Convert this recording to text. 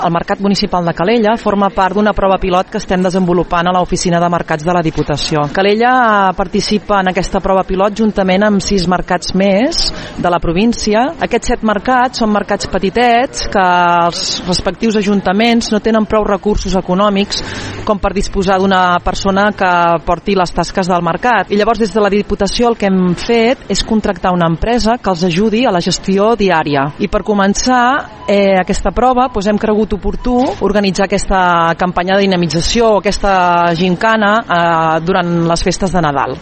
El Mercat Municipal de Calella forma part d'una prova pilot que estem desenvolupant a l'Oficina de Mercats de la Diputació. Calella participa en aquesta prova pilot juntament amb 6 mercats més de la província. Aquests 7 mercats són mercats petitets que els respectius ajuntaments no tenen prou recursos econòmics com per disposar d'una persona que porti les tasques del mercat. I llavors des de la Diputació el que hem fet és contractar una empresa que els ajudi a la gestió diària. I per començar aquesta prova hem cregut oportú organitzar aquesta campanya de dinamització, aquesta gincana durant les festes de Nadal.